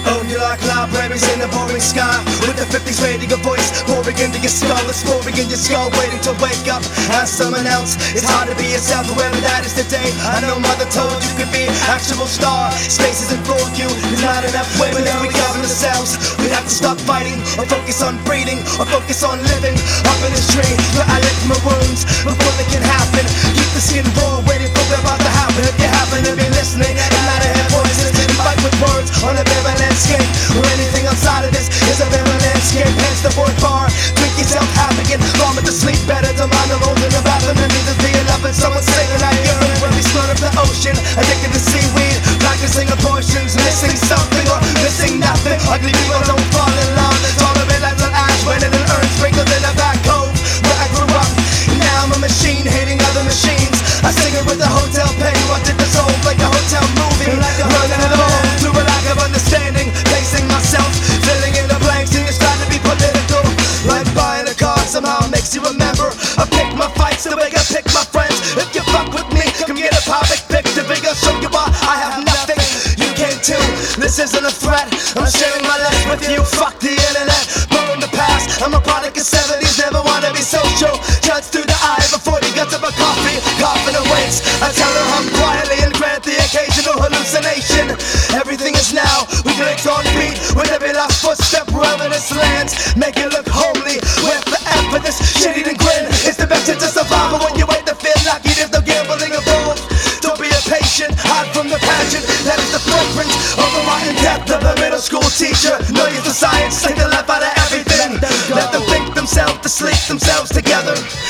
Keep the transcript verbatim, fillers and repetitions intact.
Oh, you're like libraries in the boring sky, with the fifties radio voice pouring into your skull. It's pouring in your skull, waiting to wake up as someone else. It's hard to be yourself, whoever that is today. I know mother told you could be an actual star. Space isn't for you, there's not enough women if we govern ourselves. We have to stop fighting, or focus on breeding, or focus on living. Up in this tree, where I lick my wounds before they can happen. Keep the skin raw, waiting for what's about to happen. If you happen to be listening and not to hear voices, fight with words on a barren landscape, or anything outside of this is a barren landscape. Hence the fourth bar, drink yourself happy and vomit to sleep better. To mind the road in the bathroom and neither the eleven. Someone singing like urine when we slur up the ocean, addicted to seaweed, practicing abortions, missing something or missing nothing. Ugly people don't fall in love, tolerate like an ash when in an urn sprinkled in a back cove where I grew up. Now I'm a machine hating other machines. I sing it with a hotel pen, watch it dissolve like a hotel movie, like a running it all through a lack of understanding, placing myself, filling in the blanks, and it's trying to be political. Like buying a car somehow makes you remember. I pick my fights the way I pick my friends. If you fuck with me, come get a perfect picture. Big, I'll show you why I have nothing. You can too. This isn't a threat. I'm sharing my life with you. Fuck the internet. Burn the past. I'm a product of seventies. Never wanna be social. Judge through the eye before the guts of a coffee. Coughing awaits. I tell her hum quietly and grant the occasional hallucination. Everything is now. We click on beat with every last footstep wherever this lands. Make it look homely. We're forever this shit-eating grin. It's the best chance to survive, but when you wait to feel lucky, there's no gambling involved. Don't be impatient, hide from the passion. That is the footprint of the rotten depth of a middle school teacher. No use of science, take the life out of everything. Let them think themselves to sleep themselves together.